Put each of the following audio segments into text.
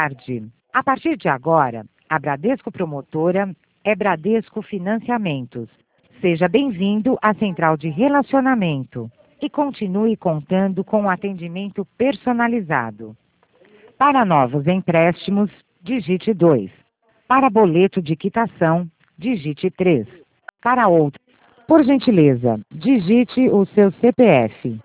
tarde. A partir de agora, a Bradesco Promotora é Bradesco Financiamentos. Seja bem-vindo à Central de Relacionamento e continue contando com um atendimento personalizado. Para novos empréstimos, digite 2. Para boleto de quitação, digite 3. Para outro, por gentileza, digite o seu CPF.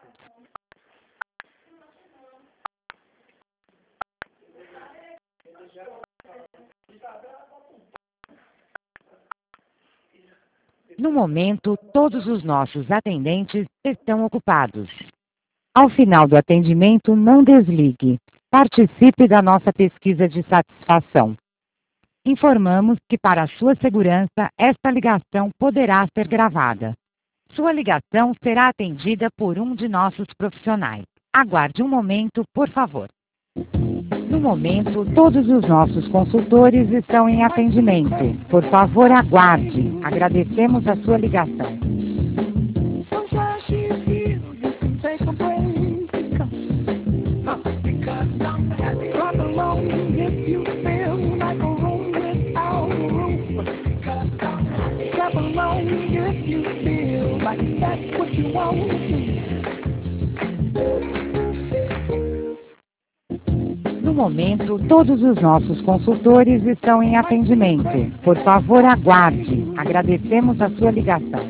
No momento, todos os nossos atendentes estão ocupados. Ao final do atendimento, não desligue. Participe da nossa pesquisa de satisfação. Informamos que, para a sua segurança, esta ligação poderá ser gravada. Sua ligação será atendida por um de nossos profissionais. Aguarde um momento, por favor. No momento, todos os nossos consultores estão em atendimento. Por favor, aguarde. Agradecemos a sua ligação. No momento, todos os nossos consultores estão em atendimento. Por favor, aguarde. Agradecemos a sua ligação.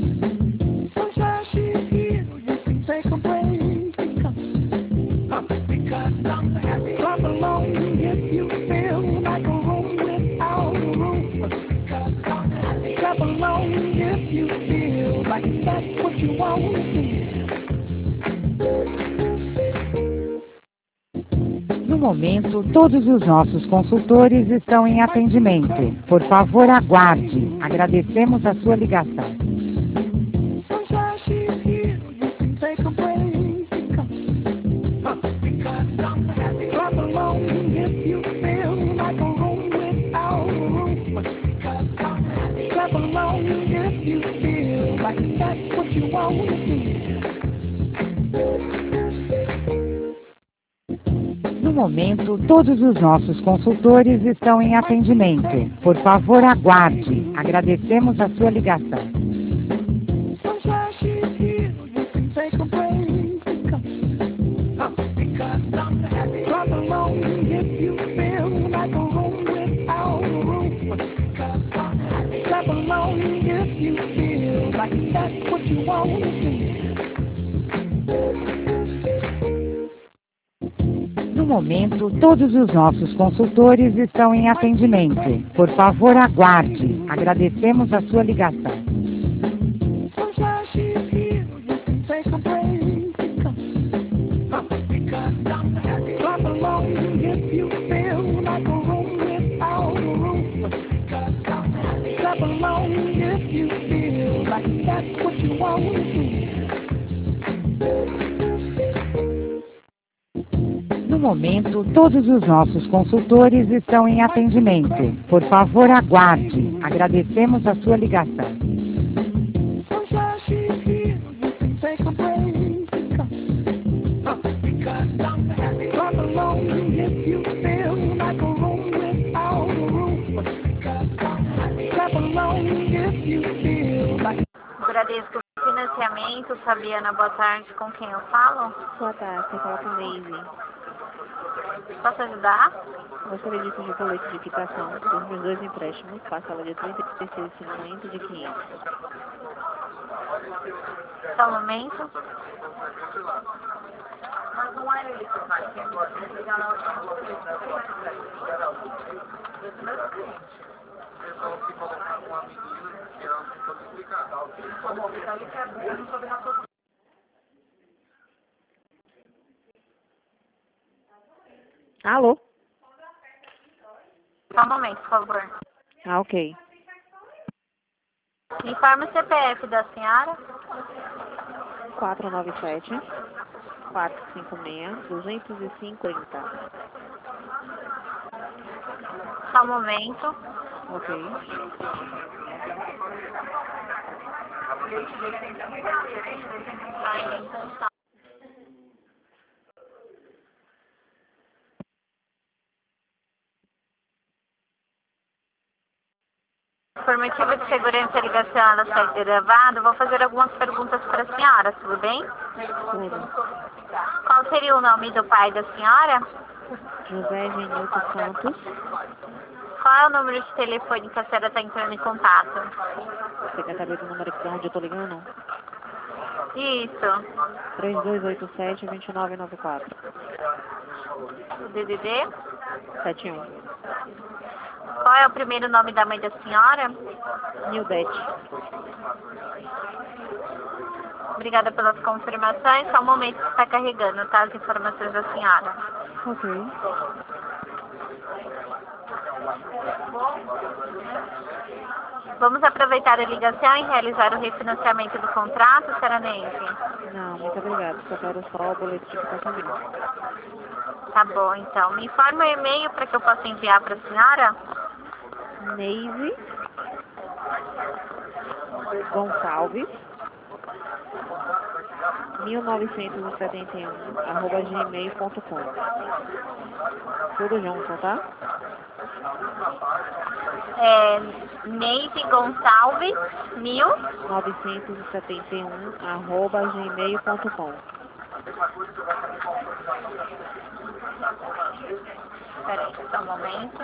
No momento, todos os nossos consultores estão em atendimento. Por favor, aguarde. Agradecemos a sua ligação. No momento, todos os nossos consultores estão em atendimento. Por favor, aguarde. Agradecemos a sua ligação. No momento, todos os nossos consultores estão em atendimento. Por favor, aguarde. Agradecemos a sua ligação. No momento, todos os nossos consultores estão em atendimento. Por favor, aguarde. Agradecemos a sua ligação. Bradesco Financiamento, Fabiana, boa tarde, com quem eu falo? Boa tarde, você fala com Daisy. Posso ajudar? Gostaria de pedir boleto de quitação dos meus 2 empréstimos, parcela de 33,50 de 500. Só um momento. Alô? Só um momento, por favor. Ok. Informe o CPF da senhora. 497 456 250. Só um momento. Ok. Por motivo de segurança, a ligação ela está gravada. Vou fazer algumas perguntas para a senhora, tudo bem? Tudo. Qual seria o nome do pai da senhora? José Genilton Santos. Qual é o número de telefone que a senhora está entrando em contato? Você quer saber do número de onde eu tô ligando? Isso. 3287-2994. O DDD? 71. Qual é o primeiro nome da mãe da senhora? Nildete. Obrigada pelas confirmações. Só um momento que está carregando, tá? As informações da senhora. Ok. Vamos aproveitar a ligação e realizar o refinanciamento do contrato, senhora Neide? Não, muito obrigada. Só quero só o boleto de quitação mesmo. Tá bom, então. Me informa o e-mail para que eu possa enviar para a senhora? Neise Gonçalves 1971 @gmail.com. Tudo junto, tá? Neide Gonçalves 971 @gmail.com. Peraí, só um momento.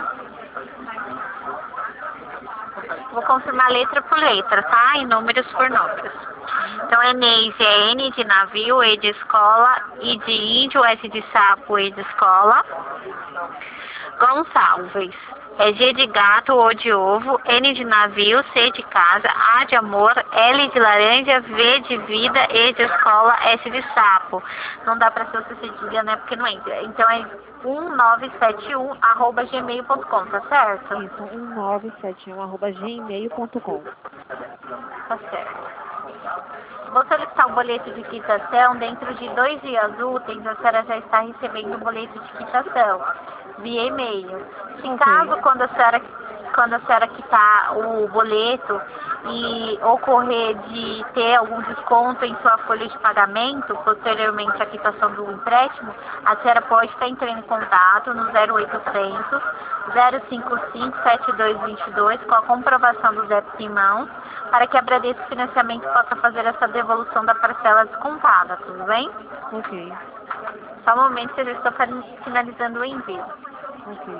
Vou confirmar letra por letra, tá? E números por números. Então é Neide, é N de navio, E de escola, I de índio, S de sapo, E de escola. Gonçalves. É G de gato, O de ovo, N de navio, C de casa, A de amor, L de laranja, V de vida, E de escola, S de sapo. Não dá pra ser o cedilha, né? Porque não entra. Então é 1971 @gmail.com, tá certo? Isso, 1971 @gmail.com. Tá certo. Vou solicitar um boleto de quitação. Dentro de 2 dias úteis, a senhora já está recebendo o boleto de quitação via e-mail. Se Ok. caso, quando a senhora quitar o boleto e ocorrer de ter algum desconto em sua folha de pagamento, posteriormente à quitação do empréstimo, a senhora pode estar entrando em contato no 0800 055 7222 com a comprovação do débito em mãos, para que a Bradesco Financiamento possa fazer essa devolução da parcela descontada, tudo bem? Ok. Só um momento que eu já estou finalizando o envio. Ok.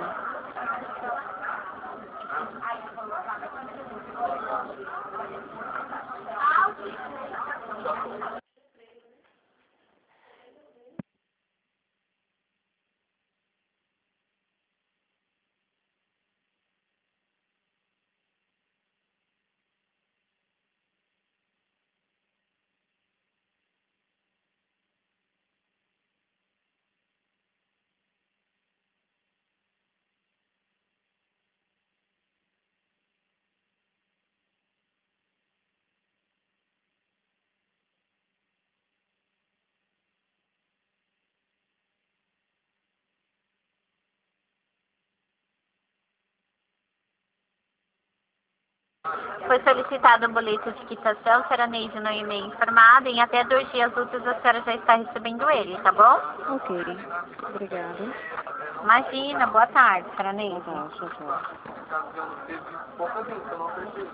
Foi solicitado um boleto de quitação, será Neide no e-mail informado. Em até 2 dias úteis a senhora já está recebendo ele, tá bom? Ok. Obrigada. Imagina, boa tarde, senhora Neide. Boa tarde, tchau, tchau.